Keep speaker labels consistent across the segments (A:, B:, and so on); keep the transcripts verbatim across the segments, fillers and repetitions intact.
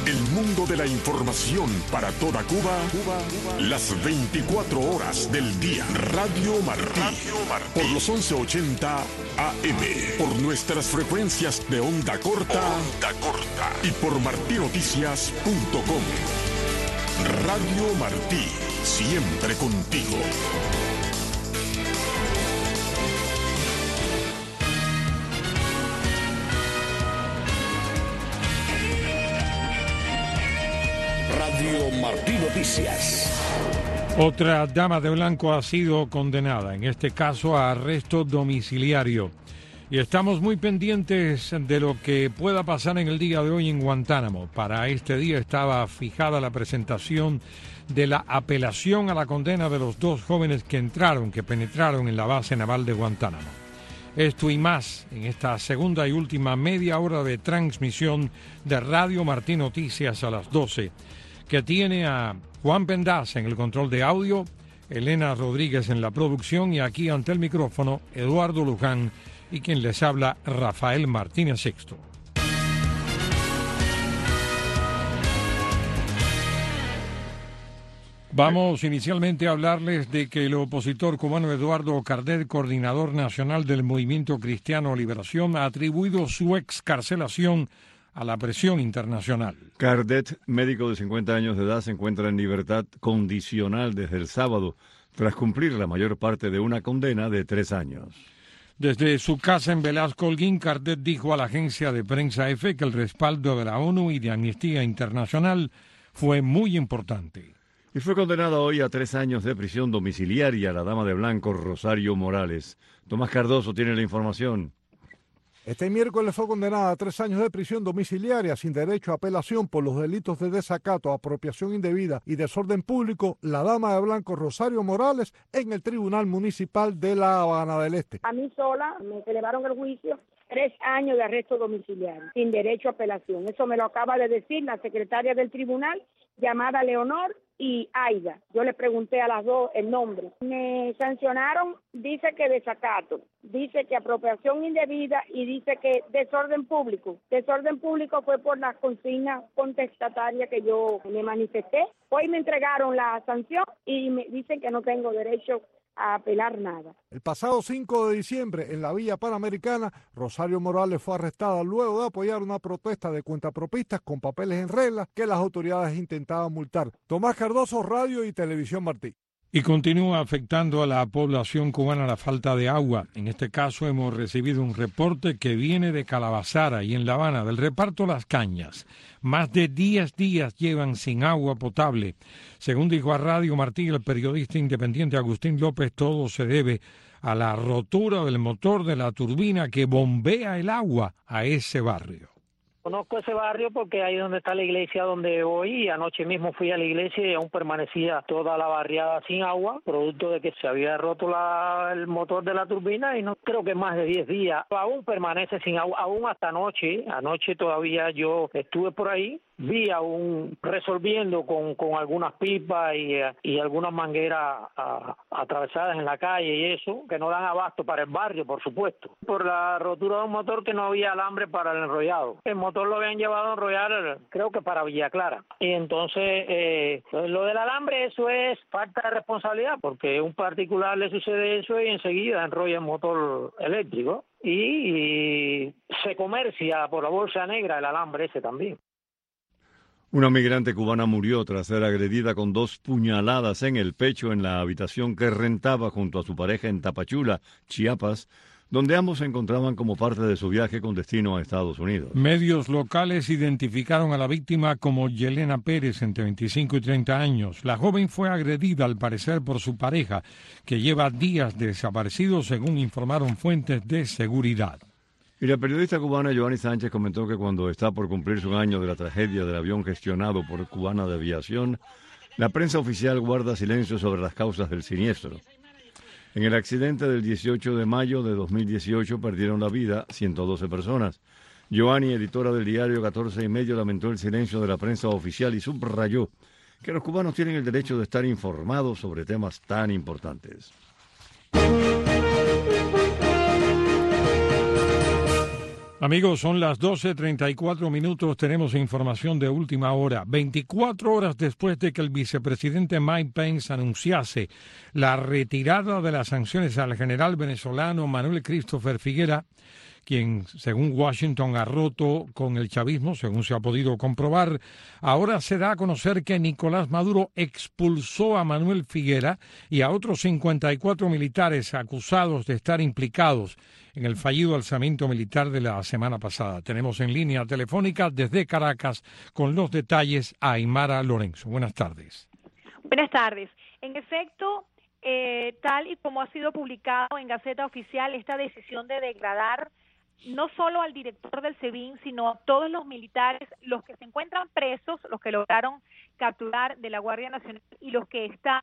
A: El mundo de la información para toda Cuba, Cuba, Cuba. Las veinticuatro horas del día. Radio Martí. Radio Martí. Por los once ochenta A M. Por nuestras frecuencias de onda corta. Onda corta. Y por martí noticias punto com. Radio Martí. Siempre contigo.
B: Radio Martí Noticias.
C: Otra dama de blanco ha sido condenada, en este caso a arresto domiciliario. Y estamos muy pendientes de lo que pueda pasar en el día de hoy en Guantánamo. Para este día estaba fijada la presentación de la apelación a la condena de los dos jóvenes que entraron, que penetraron en la base naval de Guantánamo. Esto y más en esta segunda y última media hora de transmisión de Radio Martí Noticias a las doce, que tiene a Juan Pendaz en el control de audio, Elena Rodríguez en la producción y aquí ante el micrófono Eduardo Luján y quien les habla Rafael Martínez Sexto. Vamos inicialmente a hablarles de que el opositor cubano Eduardo Cardet, coordinador nacional del Movimiento Cristiano Liberación, ha atribuido su excarcelación a la presión internacional.
D: Cardet, médico de cincuenta años de edad, se encuentra en libertad condicional desde el sábado, tras cumplir la mayor parte de una condena de tres años.
C: Desde su casa en Velasco Holguín, Cardet dijo a la agencia de prensa EFE que el respaldo de la ONU y de Amnistía Internacional fue muy importante.
D: Y fue condenada hoy a tres años de prisión domiciliaria la dama de blanco Rosario Morales. Tomás Cardoso tiene la información.
E: Este miércoles fue condenada a tres años de prisión domiciliaria sin derecho a apelación por los delitos de desacato, apropiación indebida y desorden público, la dama de blanco Rosario Morales en el Tribunal Municipal de La Habana del Este.
F: A mí sola me elevaron el juicio, tres años de arresto domiciliario sin derecho a apelación. Eso me lo acaba de decir la secretaria del tribunal, llamada Leonor y Aida. Yo le pregunté a las dos el nombre. Me sancionaron, dice que desacato, dice que apropiación indebida y dice que desorden público. Desorden público fue por las consignas contestatarias que yo me manifesté. Hoy me entregaron la sanción y me dicen que no tengo derecho a apelar nada.
E: El pasado cinco de diciembre, en la Villa Panamericana, Rosario Morales fue arrestada luego de apoyar una protesta de cuentapropistas con papeles en regla que las autoridades intentaban multar. Tomás Cardoso, Radio y Televisión Martí.
C: Y continúa afectando a la población cubana la falta de agua. En este caso hemos recibido un reporte que viene de Calabazara y en La Habana, del reparto Las Cañas. Más de diez días llevan sin agua potable. Según dijo a Radio Martí el periodista independiente Agustín López, todo se debe a la rotura del motor de la turbina que bombea el agua a ese barrio.
G: Conozco ese barrio porque ahí es donde está la iglesia donde voy y anoche mismo fui a la iglesia y aún permanecía toda la barriada sin agua, producto de que se había roto la, el motor de la turbina y no creo que más de diez días. Aún permanece sin agua, aún hasta anoche, anoche todavía yo estuve por ahí, vi aún resolviendo con, con algunas pipas y, y algunas mangueras a, atravesadas en la calle y eso, que no dan abasto para el barrio, por supuesto. Por la rotura de un motor que no había alambre para el enrollado. El motor lo habían llevado a enrollar, creo que para Villa Clara. Y entonces, eh, lo del alambre, eso es falta de responsabilidad, porque a un particular le sucede eso y enseguida enrolla el motor eléctrico. Y, y se comercia por la bolsa negra el alambre ese también.
D: Una migrante cubana murió tras ser agredida con dos puñaladas en el pecho en la habitación que rentaba junto a su pareja en Tapachula, Chiapas, donde ambos se encontraban como parte de su viaje con destino a Estados Unidos.
C: Medios locales identificaron a la víctima como Yelena Pérez, entre veinticinco y treinta años. La joven fue agredida, al parecer, por su pareja, que lleva días desaparecido, según informaron fuentes de seguridad.
D: Y la periodista cubana Joanny Sánchez comentó que cuando está por cumplirse un año de la tragedia del avión gestionado por Cubana de Aviación, la prensa oficial guarda silencio sobre las causas del siniestro. En el accidente del dieciocho de mayo de dos mil dieciocho perdieron la vida ciento doce personas. Joanny, editora del diario catorce y medio, lamentó el silencio de la prensa oficial y subrayó que los cubanos tienen el derecho de estar informados sobre temas tan importantes.
C: Amigos, son las doce treinta y cuatro minutos, tenemos información de última hora. veinticuatro horas después de que el vicepresidente Mike Pence anunciase la retirada de las sanciones al general venezolano Manuel Christopher Figuera, quien, según Washington, ha roto con el chavismo, según se ha podido comprobar, ahora se da a conocer que Nicolás Maduro expulsó a Manuel Figuera y a otros cincuenta y cuatro militares acusados de estar implicados en el fallido alzamiento militar de la semana pasada. Tenemos en línea telefónica desde Caracas con los detalles a Aymara Lorenzo. Buenas tardes.
H: Buenas tardes. En efecto, eh, tal y como ha sido publicado en Gaceta Oficial, esta decisión de degradar no solo al director del SEBIN, sino a todos los militares, los que se encuentran presos, los que lograron capturar de la Guardia Nacional y los que están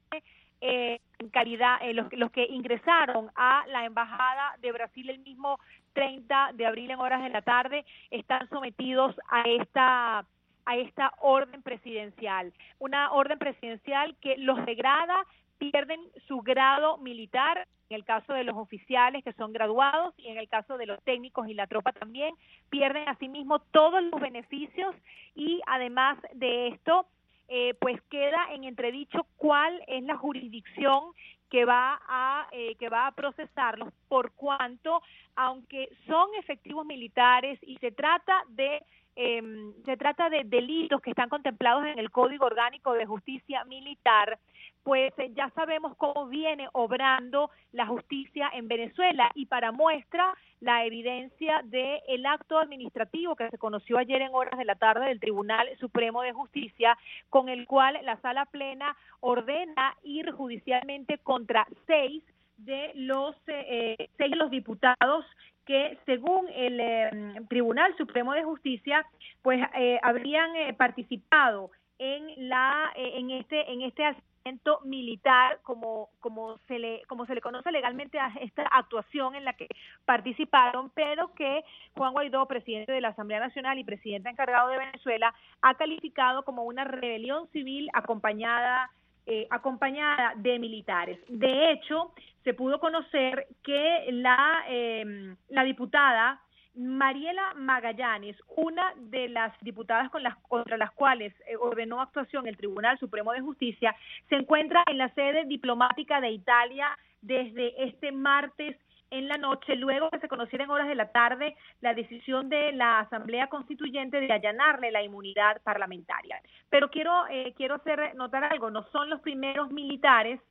H: eh, en calidad, eh, los, los que ingresaron a la Embajada de Brasil el mismo treinta de abril en horas de la tarde, están sometidos a esta a esta orden presidencial, una orden presidencial que los degrada, pierden su grado militar, en el caso de los oficiales que son graduados y en el caso de los técnicos y la tropa también, pierden asimismo todos los beneficios y además de esto, eh, pues queda en entredicho cuál es la jurisdicción que va a eh, que va a procesarlos, por cuanto, aunque son efectivos militares y se trata de eh, se trata de delitos que están contemplados en el Código Orgánico de Justicia Militar, pues eh, ya sabemos cómo viene obrando la justicia en Venezuela y para muestra la evidencia de el acto administrativo que se conoció ayer en horas de la tarde del Tribunal Supremo de Justicia, con el cual la Sala Plena ordena ir judicialmente contra seis de los eh, seis de los diputados que, según el eh, Tribunal Supremo de Justicia, pues eh, habrían eh, participado en la eh, en este en este alzamiento militar, como como se le como se le conoce legalmente a esta actuación en la que participaron, pero que Juan Guaidó, presidente de la Asamblea Nacional y presidente encargado de Venezuela, ha calificado como una rebelión civil acompañada eh, acompañada de militares. De hecho, se pudo conocer que la eh, la diputada Mariela Magallanes, una de las diputadas con las, contra las cuales eh, ordenó actuación el Tribunal Supremo de Justicia, se encuentra en la sede diplomática de Italia desde este martes en la noche, luego que se conociera en horas de la tarde la decisión de la Asamblea Constituyente de allanarle la inmunidad parlamentaria. Pero quiero, eh, quiero hacer notar algo, no son los primeros militares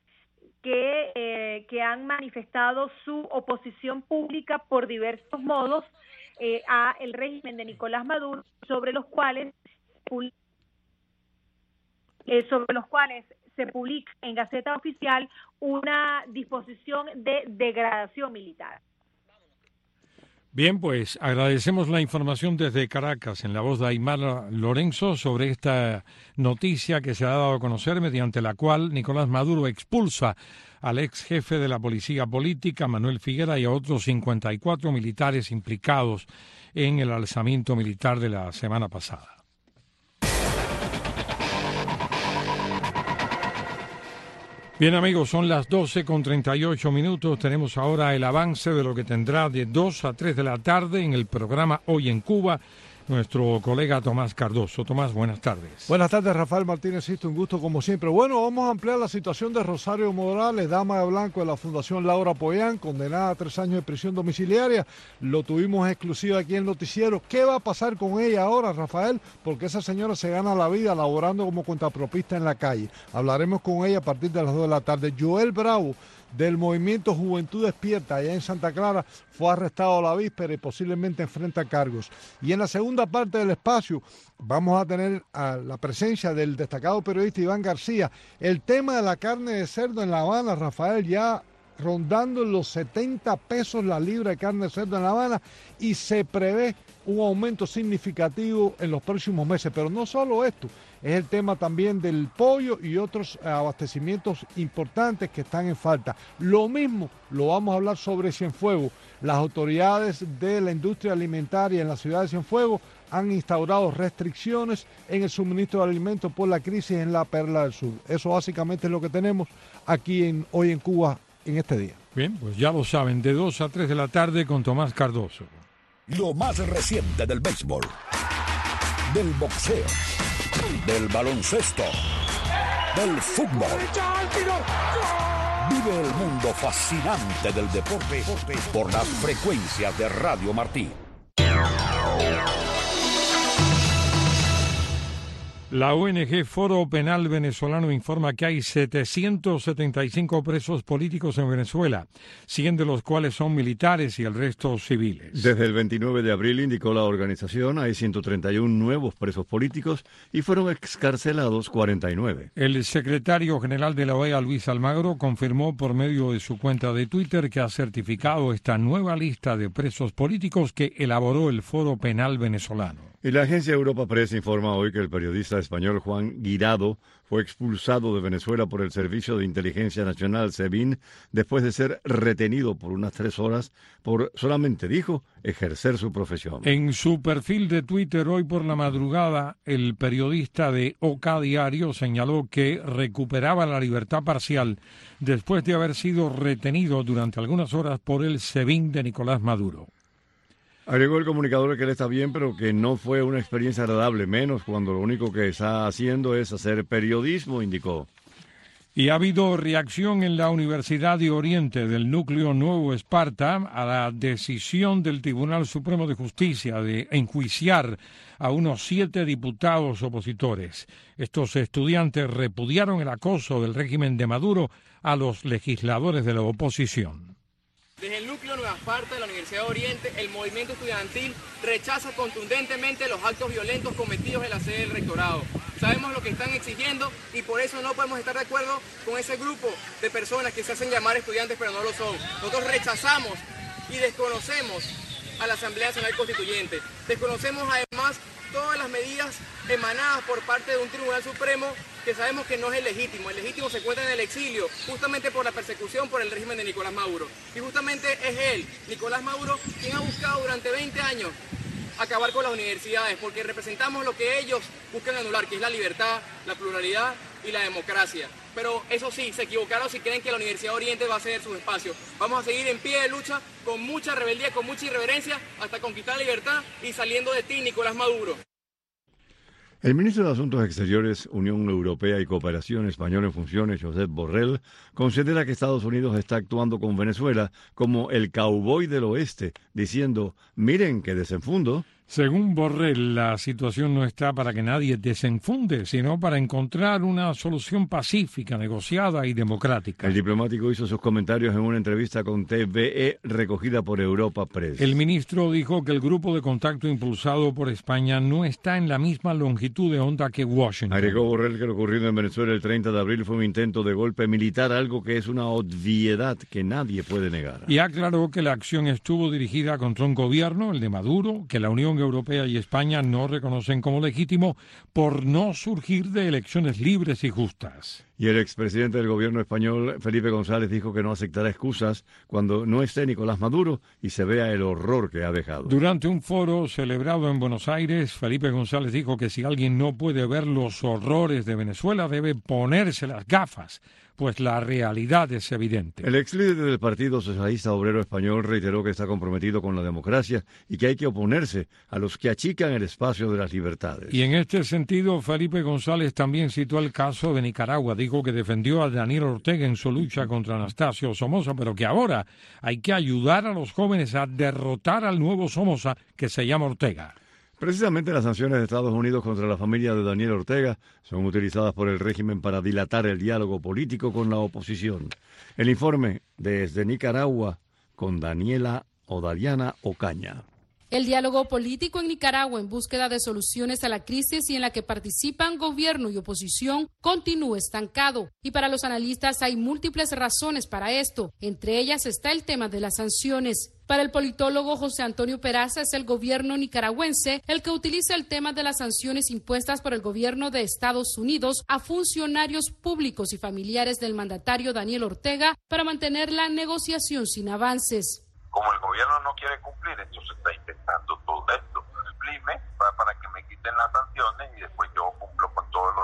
H: que, eh, que han manifestado su oposición pública por diversos modos eh, a el régimen de Nicolás Maduro, sobre los cuales eh, sobre los cuales se publica en Gaceta Oficial una disposición de degradación militar.
C: Bien, pues agradecemos la información desde Caracas en la voz de Aymara Lorenzo sobre esta noticia que se ha dado a conocer, mediante la cual Nicolás Maduro expulsa al ex jefe de la policía política, Manuel Figuera, y a otros cincuenta y cuatro militares implicados en el alzamiento militar de la semana pasada. Bien, amigos, son las doce con treinta y ocho minutos. Tenemos ahora el avance de lo que tendrá de dos a tres de la tarde en el programa Hoy en Cuba nuestro colega Tomás Cardoso. Tomás, buenas tardes.
E: Buenas tardes, Rafael Martínez Sisto, un gusto como siempre. Bueno, vamos a ampliar la situación de Rosario Morales, dama de blanco de la Fundación Laura Pollán, condenada a tres años de prisión domiciliaria. Lo tuvimos exclusivo aquí en el noticiero. ¿Qué va a pasar con ella ahora, Rafael? Porque esa señora se gana la vida laborando como cuentapropista en la calle. Hablaremos con ella a partir de las dos de la tarde. Joel Bravo, del movimiento Juventud Despierta, allá en Santa Clara, fue arrestado a la víspera y posiblemente enfrenta cargos. Y en la segunda parte del espacio vamos a tener a la presencia del destacado periodista Iván García. El tema de la carne de cerdo en La Habana, Rafael, ya rondando los setenta pesos la libra de carne de cerdo en La Habana, y se prevé un aumento significativo en los próximos meses. Pero no solo esto, es el tema también del pollo y otros abastecimientos importantes que están en falta. Lo mismo lo vamos a hablar sobre Cienfuegos. Las autoridades de la industria alimentaria en la ciudad de Cienfuegos han instaurado restricciones en el suministro de alimentos por la crisis en la Perla del Sur. Eso básicamente es lo que tenemos aquí en Hoy en Cuba en este día.
C: Bien, pues ya lo saben, de dos a tres de la tarde con Tomás Cardoso.
B: Lo más reciente del béisbol, del boxeo, del baloncesto, del fútbol. Vive el mundo fascinante del deporte por las frecuencias de Radio Martí.
C: La O N G Foro Penal Venezolano informa que hay setecientos setenta y cinco presos políticos en Venezuela, cien de los cuales son militares y el resto civiles.
D: Desde el veintinueve de abril, indicó la organización, hay ciento treinta y uno nuevos presos políticos y fueron excarcelados cuarenta y nueve.
C: El secretario general de la O E A, Luis Almagro, confirmó por medio de su cuenta de Twitter que ha certificado esta nueva lista de presos políticos que elaboró el Foro Penal Venezolano.
D: Y la agencia Europa Press informa hoy que el periodista español Juan Guirado fue expulsado de Venezuela por el Servicio de Inteligencia Nacional, SEBIN, después de ser retenido por unas tres horas por, solamente dijo, ejercer su profesión.
C: En su perfil de Twitter hoy por la madrugada, el periodista de Oca Diario señaló que recuperaba la libertad parcial después de haber sido retenido durante algunas horas por el SEBIN de Nicolás Maduro.
D: Agregó el comunicador que él está bien, pero que no fue una experiencia agradable, menos cuando lo único que está haciendo es hacer periodismo, indicó.
C: Y ha habido reacción en la Universidad de Oriente del núcleo Nuevo Esparta a la decisión del Tribunal Supremo de Justicia de enjuiciar a unos siete diputados opositores. Estos estudiantes repudiaron el acoso del régimen de Maduro a los legisladores de la oposición.
I: Desde el núcleo Nueva Esparta de la Universidad de Oriente, el movimiento estudiantil rechaza contundentemente los actos violentos cometidos en la sede del rectorado. Sabemos lo que están exigiendo y por eso no podemos estar de acuerdo con ese grupo de personas que se hacen llamar estudiantes pero no lo son. Nosotros rechazamos y desconocemos a la Asamblea Nacional Constituyente. Desconocemos además todas las medidas emanadas por parte de un Tribunal Supremo que sabemos que no es el legítimo. El legítimo se encuentra en el exilio, justamente por la persecución por el régimen de Nicolás Maduro. Y justamente es él, Nicolás Maduro, quien ha buscado durante veinte años acabar con las universidades, porque representamos lo que ellos buscan anular, que es la libertad, la pluralidad y la democracia. Pero eso sí, se equivocaron si creen que la Universidad de Oriente va a ceder sus espacios. Vamos a seguir en pie de lucha, con mucha rebeldía, con mucha irreverencia, hasta conquistar la libertad y saliendo de ti, Nicolás Maduro.
D: El ministro de Asuntos Exteriores, Unión Europea y Cooperación Español en funciones, Josep Borrell, considera que Estados Unidos está actuando con Venezuela como el cowboy del oeste, diciendo, miren que desenfundo.
C: Según Borrell, la situación no está para que nadie desenfunde, sino para encontrar una solución pacífica, negociada y democrática.
D: El diplomático hizo sus comentarios en una entrevista con T V E recogida por Europa Press.
C: El ministro dijo que el grupo de contacto impulsado por España no está en la misma longitud de onda que Washington.
D: Agregó Borrell que lo ocurrido en Venezuela el treinta de abril fue un intento de golpe militar, algo que es una obviedad que nadie puede negar.
C: Y aclaró que la acción estuvo dirigida contra un gobierno, el de Maduro, que la Unión Europea y España no reconocen como legítimo por no surgir de elecciones libres y justas.
D: Y el expresidente del gobierno español, Felipe González, dijo que no aceptará excusas cuando no esté Nicolás Maduro y se vea el horror que ha dejado.
C: Durante un foro celebrado en Buenos Aires, Felipe González dijo que si alguien no puede ver los horrores de Venezuela, debe ponerse las gafas, pues la realidad es evidente.
D: El ex líder del Partido Socialista Obrero Español reiteró que está comprometido con la democracia y que hay que oponerse a los que achican el espacio de las libertades.
C: Y en este sentido, Felipe González también citó el caso de Nicaragua. Dijo que defendió a Daniel Ortega en su lucha contra Anastasio Somoza, pero que ahora hay que ayudar a los jóvenes a derrotar al nuevo Somoza que se llama Ortega.
D: Precisamente las sanciones de Estados Unidos contra la familia de Daniel Ortega son utilizadas por el régimen para dilatar el diálogo político con la oposición. El informe desde Nicaragua con Daniela Odaliana Ocaña.
J: El diálogo político en Nicaragua en búsqueda de soluciones a la crisis y en la que participan gobierno y oposición continúa estancado. Y para los analistas hay múltiples razones para esto. Entre ellas está el tema de las sanciones. Para el politólogo José Antonio Peraza, es el gobierno nicaragüense el que utiliza el tema de las sanciones impuestas por el gobierno de Estados Unidos a funcionarios públicos y familiares del mandatario Daniel Ortega para mantener la negociación sin avances.
K: Como el gobierno no quiere cumplir, entonces está intentando todo esto. Sublime para, para que me quiten las sanciones y después yo cumplo con todo lo demás.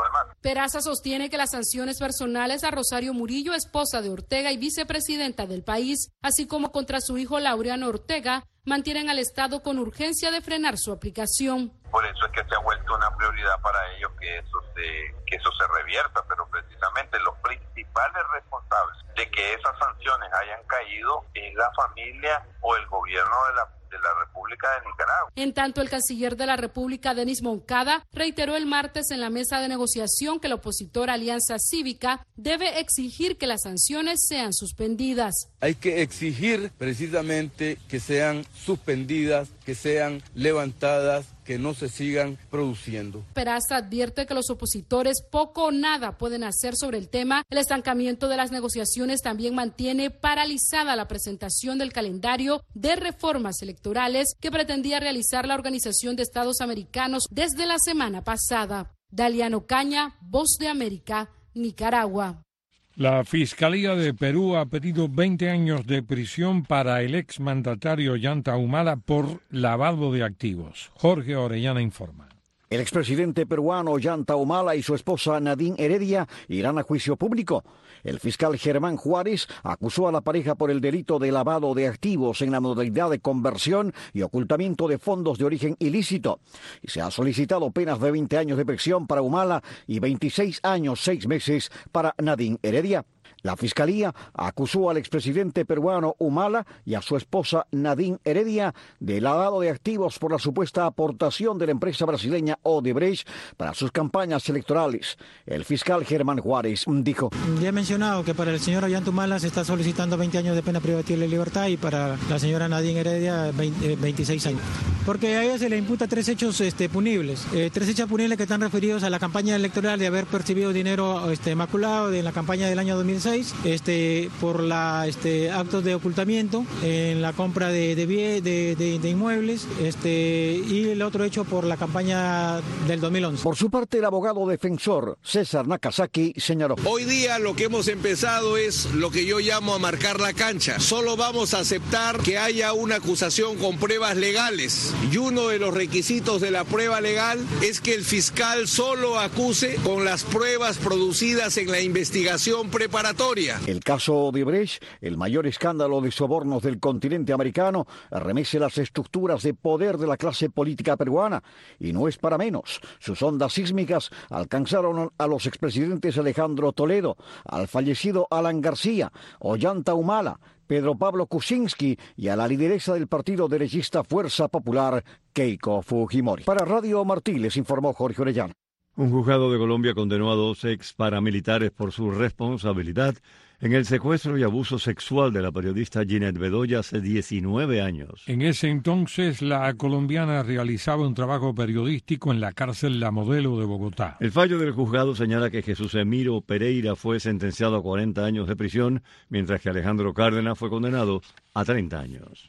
J: Peraza sostiene que las sanciones personales a Rosario Murillo, esposa de Ortega y vicepresidenta del país, así como contra su hijo Laureano Ortega, mantienen al Estado con urgencia de frenar su aplicación.
K: Por eso es que se ha vuelto una prioridad para ellos que eso se, que eso se revierta, pero precisamente los principales responsables de que esas sanciones hayan caído es la familia o el gobierno de la de la República de Nicaragua.
J: En tanto, el canciller de la República, Denis Moncada, reiteró el martes en la mesa de negociación que la opositora Alianza Cívica debe exigir que las sanciones sean suspendidas.
L: Hay que exigir precisamente que sean suspendidas, que sean levantadas, que no se sigan produciendo.
J: Peraza advierte que los opositores poco o nada pueden hacer sobre el tema. El estancamiento de las negociaciones también mantiene paralizada la presentación del calendario de reformas electorales que pretendía realizar la Organización de Estados Americanos desde la semana pasada. Daliano Caña, Voz de América, Nicaragua.
C: La Fiscalía de Perú ha pedido veinte años de prisión para el exmandatario Ollanta Humala por lavado de activos. Jorge Orellana informa.
M: El expresidente peruano Ollanta Humala y su esposa Nadine Heredia irán a juicio público. El fiscal Germán Juárez acusó a la pareja por el delito de lavado de activos en la modalidad de conversión y ocultamiento de fondos de origen ilícito. Y se ha solicitado penas de veinte años de prisión para Humala y veintiséis años, seis meses para Nadine Heredia. La Fiscalía acusó al expresidente peruano Humala y a su esposa Nadine Heredia de lavado de activos por la supuesta aportación de la empresa brasileña Odebrecht para sus campañas electorales. El fiscal Germán Juárez dijo:
N: Ya he mencionado que para el señor Ollanta Humala se está solicitando veinte años de pena privativa de libertad y para la señora Nadine Heredia veinte, veintiséis años. Porque a ella se le imputa tres hechos este, punibles. Eh, tres hechos punibles que están referidos a la campaña electoral de haber percibido dinero este, maculado de la campaña del año dos mil seis. Este, por la este, actos de ocultamiento en la compra de, de, de, de, de inmuebles este, y el otro hecho por la campaña del dos mil once.
M: Por su parte, el abogado defensor César Nakazaki señaló:
O: Hoy día lo que hemos empezado es lo que yo llamo a marcar la cancha. Solo vamos a aceptar que haya una acusación con pruebas legales y uno de los requisitos de la prueba legal es que el fiscal solo acuse con las pruebas producidas en la investigación preparatoria.
M: El caso Odebrecht, el mayor escándalo de sobornos del continente americano, remece las estructuras de poder de la clase política peruana. Y no es para menos. Sus ondas sísmicas alcanzaron a los expresidentes Alejandro Toledo, al fallecido Alan García, Ollanta Humala, Pedro Pablo Kuczynski y a la lideresa del partido derechista Fuerza Popular, Keiko Fujimori. Para Radio Martí les informó Jorge Orellana.
D: Un juzgado de Colombia condenó a dos ex paramilitares por su responsabilidad en el secuestro y abuso sexual de la periodista Ginette Bedoya hace diecinueve años.
C: En ese entonces, la colombiana realizaba un trabajo periodístico en la cárcel La Modelo de Bogotá.
D: El fallo del juzgado señala que Jesús Emiro Pereira fue sentenciado a cuarenta años de prisión, mientras que Alejandro Cárdenas fue condenado a treinta años.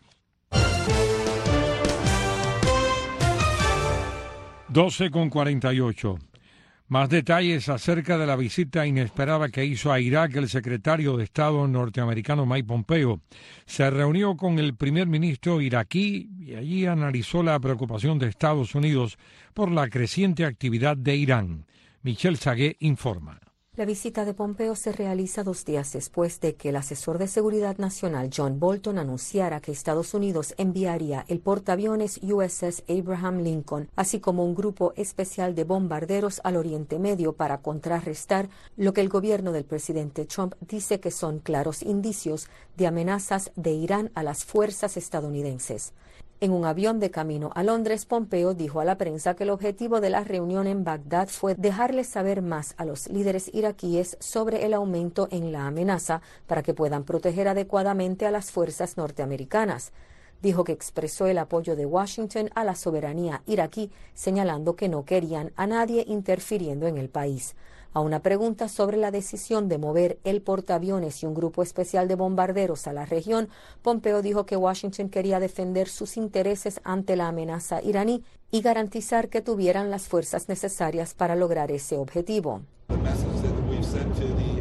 C: doce con cuarenta y ocho. Más detalles acerca de la visita inesperada que hizo a Irak el secretario de Estado norteamericano Mike Pompeo. Se reunió con el primer ministro iraquí y allí analizó la preocupación de Estados Unidos por la creciente actividad de Irán. Michelle Sagué informa.
P: La visita de Pompeo se realiza dos días después de que el asesor de Seguridad Nacional John Bolton anunciara que Estados Unidos enviaría el portaaviones U S S Abraham Lincoln, así como un grupo especial de bombarderos al Oriente Medio para contrarrestar lo que el gobierno del presidente Trump dice que son claros indicios de amenazas de Irán a las fuerzas estadounidenses. En un avión de camino a Londres, Pompeo dijo a la prensa que el objetivo de la reunión en Bagdad fue dejarles saber más a los líderes iraquíes sobre el aumento en la amenaza para que puedan proteger adecuadamente a las fuerzas norteamericanas. Dijo que expresó el apoyo de Washington a la soberanía iraquí, señalando que no querían a nadie interfiriendo en el país. A una pregunta sobre la decisión de mover el portaaviones y un grupo especial de bombarderos a la región, Pompeo dijo que Washington quería defender sus intereses ante la amenaza iraní y garantizar que tuvieran las fuerzas necesarias para lograr ese objetivo.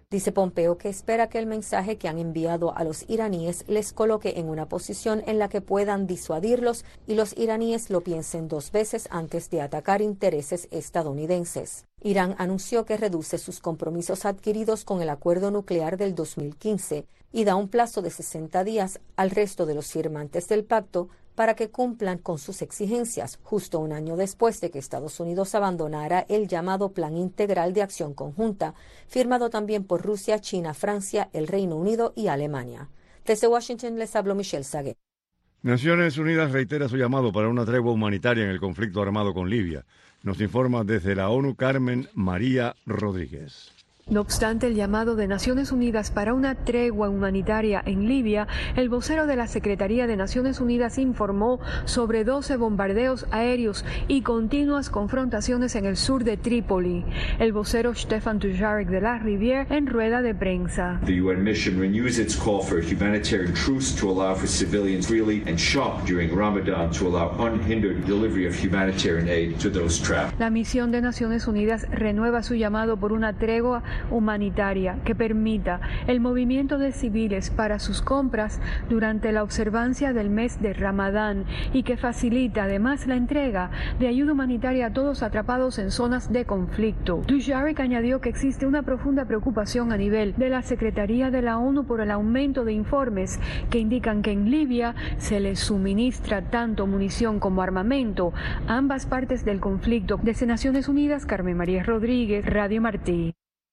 P: Dice Pompeo que espera que el mensaje que han enviado a los iraníes les coloque en una posición en la que puedan disuadirlos y los iraníes lo piensen dos veces antes de atacar intereses estadounidenses. Irán anunció que reduce sus compromisos adquiridos con el acuerdo nuclear del dos mil quince y da un plazo de sesenta días al resto de los firmantes del pacto para que cumplan con sus exigencias, justo un año después de que Estados Unidos abandonara el llamado Plan Integral de Acción Conjunta, firmado también por Rusia, China, Francia, el Reino Unido y Alemania. Desde Washington les habló Michelle Saguet.
D: Naciones Unidas reitera su llamado para una tregua humanitaria en el conflicto armado con Libia. Nos informa desde la ONU Carmen María Rodríguez.
Q: No obstante el llamado de Naciones Unidas para una tregua humanitaria en Libia, el vocero de la Secretaría de Naciones Unidas informó sobre doce bombardeos aéreos y continuas confrontaciones en el sur de Trípoli. El vocero Stefan Dujarric de la Rivière en rueda de prensa.
R: The U N mission renews its call for a humanitarian truce to allow for civilians freely and shop during Ramadan to allow unhindered delivery of humanitarian aid to those trapped.
Q: La misión de Naciones Unidas renueva su llamado por una tregua humanitaria que permita el movimiento de civiles para sus compras durante la observancia del mes de Ramadán y que facilita además la entrega de ayuda humanitaria a todos atrapados en zonas de conflicto. Dujarric añadió que existe una profunda preocupación a nivel de la Secretaría de la ONU por el aumento de informes que indican que en Libia se les suministra tanto munición como armamento a ambas partes del conflicto. Desde Naciones Unidas, Carmen María Rodríguez, Radio Martí.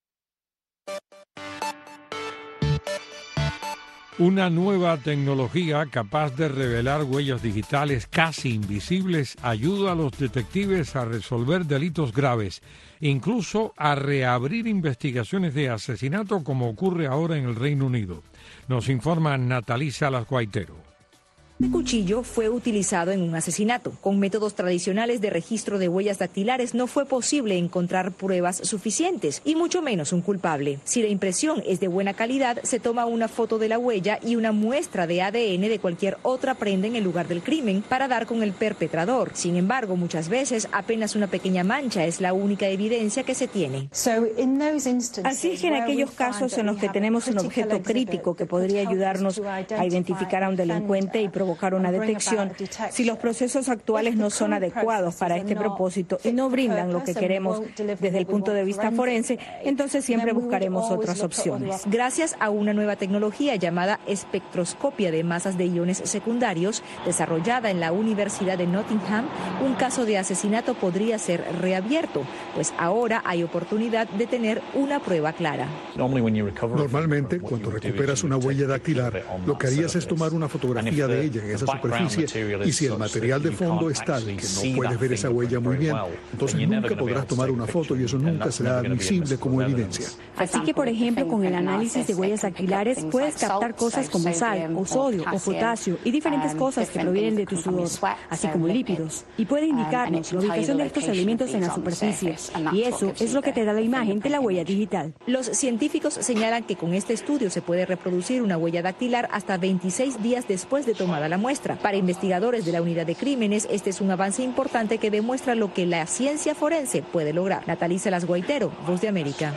C: Una nueva tecnología capaz de revelar huellas digitales casi invisibles ayuda a los detectives a resolver delitos graves, incluso a reabrir investigaciones de asesinato como ocurre ahora en el Reino Unido. Nos informa Natalisa Lasguaitero.
S: Este cuchillo fue utilizado en un asesinato. Con métodos tradicionales de registro de huellas dactilares no fue posible encontrar pruebas suficientes, y mucho menos un culpable. Si la impresión es de buena calidad, se toma una foto de la huella y una muestra de A D N de cualquier otra prenda en el lugar del crimen para dar con el perpetrador. Sin embargo, muchas veces apenas una pequeña mancha es la única evidencia que se tiene.
T: Así que en aquellos casos en los que tenemos un objeto crítico que podría ayudarnos a identificar a un delincuente y provocar una detección, si los procesos actuales no son adecuados para este propósito y no brindan lo que queremos desde el punto de vista forense, entonces siempre buscaremos otras opciones.
S: Gracias a una nueva tecnología llamada espectroscopia de masas de iones secundarios, desarrollada en la Universidad de Nottingham, un caso de asesinato podría ser reabierto, pues ahora hay oportunidad de tener una prueba clara.
U: Normalmente, cuando recuperas una huella dactilar, lo que harías es tomar una fotografía de ella en esa superficie, y si el material de fondo es tal que no puedes ver esa huella muy bien, entonces nunca podrás tomar una foto y eso nunca será admisible como evidencia.
T: Así que, por ejemplo, con el análisis de huellas dactilares puedes captar cosas como sal, o sodio, o potasio y diferentes cosas que provienen de tu sudor, así como lípidos, y puede indicarnos la ubicación de estos elementos en la superficie, y eso es lo que te da la imagen de la huella digital.
S: Los científicos señalan que con este estudio se puede reproducir una huella dactilar hasta veintiséis días después de tomada la muestra. Para investigadores de la Unidad de Crímenes, este es un avance importante que demuestra lo que la ciencia forense puede lograr. Natalisa Lasguaitero, Voz de América.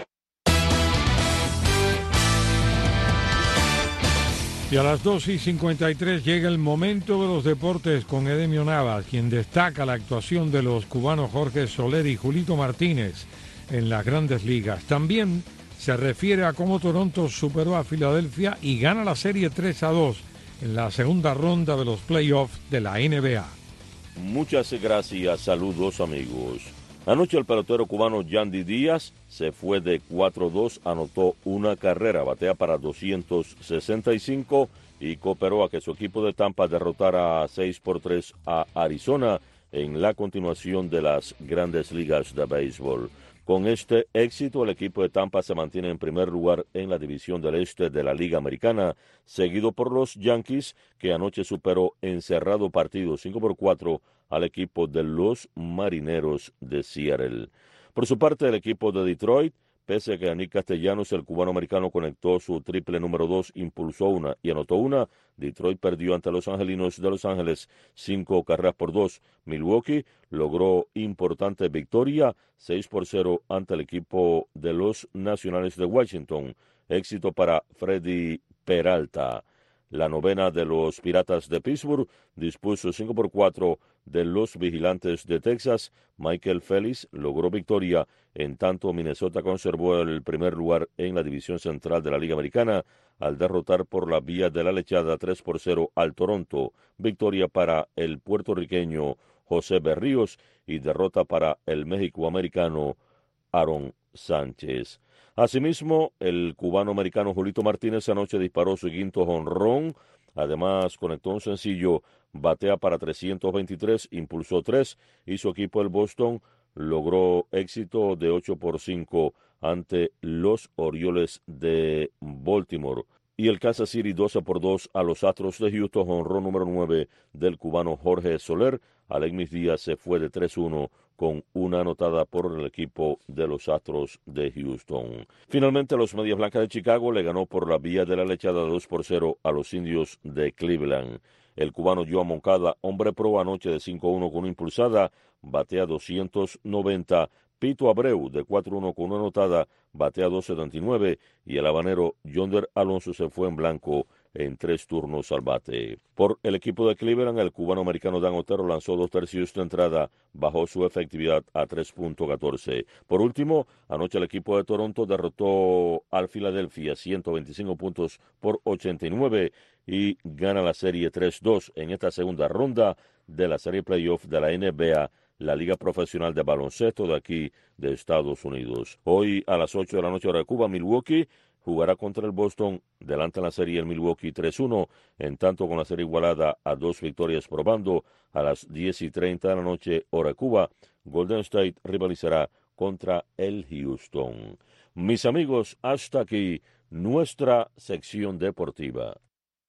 C: Y a las dos y cincuenta y tres llega el momento de los deportes con Edemio Navas, quien destaca la actuación de los cubanos Jorge Soler y Julito Martínez en las grandes ligas. También se refiere a cómo Toronto superó a Filadelfia y gana la serie tres a dos en la segunda ronda de los playoffs de la N B A.
V: Muchas gracias, saludos amigos. Anoche el pelotero cubano Yandy Díaz se fue de cuatro dos, anotó una carrera, batea para doscientos sesenta y cinco y cooperó a que su equipo de Tampa derrotara seis por tres a Arizona en la continuación de las grandes ligas de béisbol. Con este éxito, el equipo de Tampa se mantiene en primer lugar en la división del este de la Liga Americana, seguido por los Yankees, que anoche superó en cerrado partido cinco por cuatro al equipo de los Marineros de Seattle. Por su parte, el equipo de Detroit Pese a que Anik Castellanos, el cubano-americano, conectó su triple número dos, impulsó una y anotó una, Detroit perdió ante los angelinos de Los Ángeles cinco carreras por dos. Milwaukee logró importante victoria seis por cero ante el equipo de los Nacionales de Washington. Éxito para Freddy Peralta. La novena de los Piratas de Pittsburgh dispuso cinco por cuatro de los Vigilantes de Texas. Michael Félix logró victoria, en tanto Minnesota conservó el primer lugar en la división central de la Liga Americana al derrotar por la vía de la lechada tres por cero al Toronto. Victoria para el puertorriqueño José Berríos y derrota para el méxico-americano Aaron Sánchez. Asimismo, el cubano-americano Julito Martínez anoche disparó su quinto jonrón. Además, conectó un sencillo, batea para trescientos veintitrés, impulsó tres y su equipo, el Boston, logró éxito de ocho por cinco ante los Orioles de Baltimore. Y el Kansas City doce por dos a los Astros de Houston, jonrón número nueve del cubano Jorge Soler. Alexis Díaz se fue de tres uno con una anotada por el equipo de los Astros de Houston. Finalmente, los Medias Blancas de Chicago le ganó por la vía de la lechada dos por cero a los Indios de Cleveland. El cubano Joan Moncada, hombre pro anoche de cinco uno con una impulsada, batea doscientos noventa. Pito Abreu, de cuatro uno con una anotada, batea dos setenta y nueve, y el habanero Yonder Alonso se fue en blanco en tres turnos al bate. Por el equipo de Cleveland, el cubano-americano Dan Otero lanzó dos tercios de entrada, bajó su efectividad a tres punto catorce. Por último, anoche el equipo de Toronto derrotó al Philadelphia ciento veinticinco puntos por ochenta y nueve y gana la serie tres dos en esta segunda ronda de la serie playoff de la N B A, la Liga Profesional de Baloncesto de aquí de Estados Unidos. Hoy a las ocho de la noche hora de Cuba, Milwaukee jugará contra el Boston, delante en la serie el Milwaukee tres uno, en tanto con la serie igualada a dos victorias probando, a las diez y treinta de la noche hora de Cuba, Golden State rivalizará contra el Houston. Mis amigos, hasta aquí nuestra sección deportiva.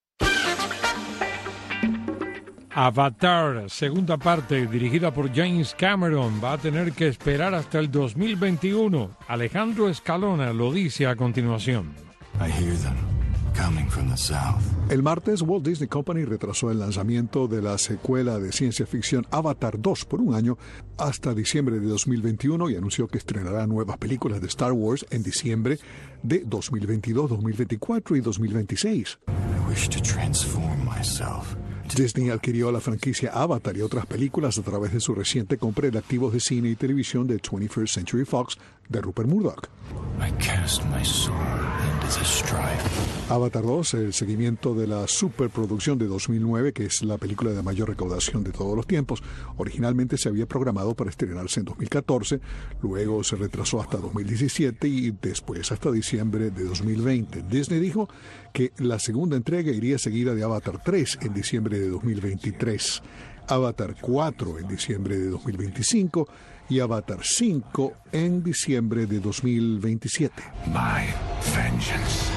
C: Avatar, segunda parte, dirigida por James Cameron, va a tener que esperar hasta el dos mil veintiuno. Alejandro Escalona lo dice a continuación.
A: I hear them coming from the south. El martes, Walt Disney Company retrasó el lanzamiento de la secuela de ciencia ficción Avatar dos por un año hasta diciembre de dos mil veintiuno y anunció que estrenará nuevas películas de Star Wars en diciembre de dos mil veintidós, dos mil veinticuatro y dos mil veintiséis. I wish to transform myself. Disney adquirió la franquicia Avatar y otras películas a través de su reciente compra de activos de cine y televisión de twenty-first Century Fox de Rupert Murdoch. I cast my soul into the strife. Avatar dos, el seguimiento de la superproducción de dos mil nueve, que es la película de mayor recaudación de todos los tiempos. Originalmente se había programado para estrenarse en dos mil catorce, luego se retrasó hasta dos mil diecisiete y después hasta diciembre de dos mil veinte. Disney dijo que la segunda entrega iría seguida de Avatar tres en diciembre de dos mil veintitrés, Avatar cuatro en diciembre de dos mil veinticinco y Avatar cinco en diciembre de dos mil veintisiete. My vengeance.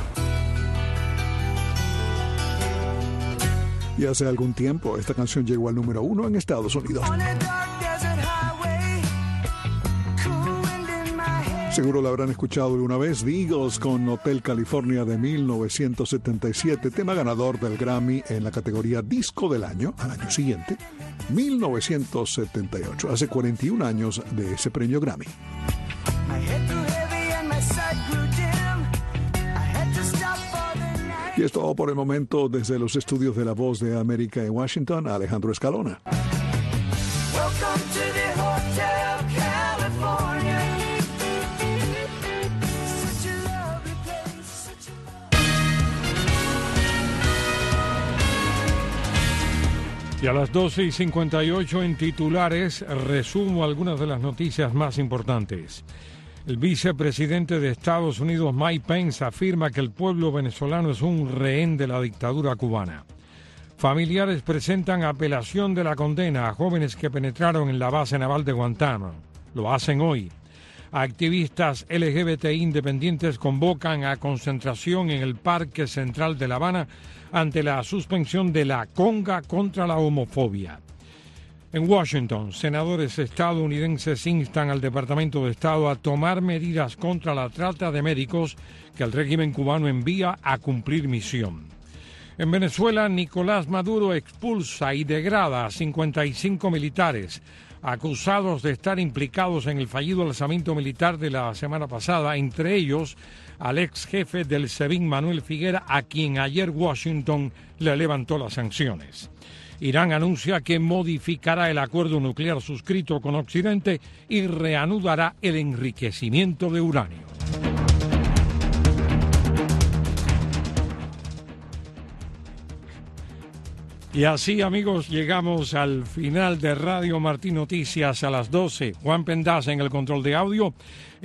A: Y hace algún tiempo esta canción llegó al número uno en Estados Unidos. Seguro la habrán escuchado alguna vez, The Eagles con Hotel California de mil novecientos setenta y siete, tema ganador del Grammy en la categoría Disco del Año, al año siguiente, mil novecientos setenta y ocho, hace cuarenta y un años de ese premio Grammy. Y es todo por el momento desde los estudios de La Voz de América en Washington, Alejandro Escalona. Welcome to the Hotel California.
C: Y a las doce y cincuenta y ocho en titulares, resumo algunas de las noticias más importantes. El vicepresidente de Estados Unidos, Mike Pence, afirma que el pueblo venezolano es un rehén de la dictadura cubana. Familiares presentan apelación de la condena a jóvenes que penetraron en la base naval de Guantánamo. Lo hacen hoy. Activistas L G B T I independientes convocan a concentración en el Parque Central de La Habana ante la suspensión de la conga contra la homofobia. En Washington, senadores estadounidenses instan al Departamento de Estado a tomar medidas contra la trata de médicos que el régimen cubano envía a cumplir misión. En Venezuela, Nicolás Maduro expulsa y degrada a cincuenta y cinco militares acusados de estar implicados en el fallido alzamiento militar de la semana pasada, entre ellos al ex jefe del SEBIN, Manuel Figuera, a quien ayer Washington le levantó las sanciones. Irán anuncia que modificará el acuerdo nuclear suscrito con Occidente y reanudará el enriquecimiento de uranio. Y así, amigos, llegamos al final de Radio Martí Noticias a las doce. Juan Pendaza en el control de audio.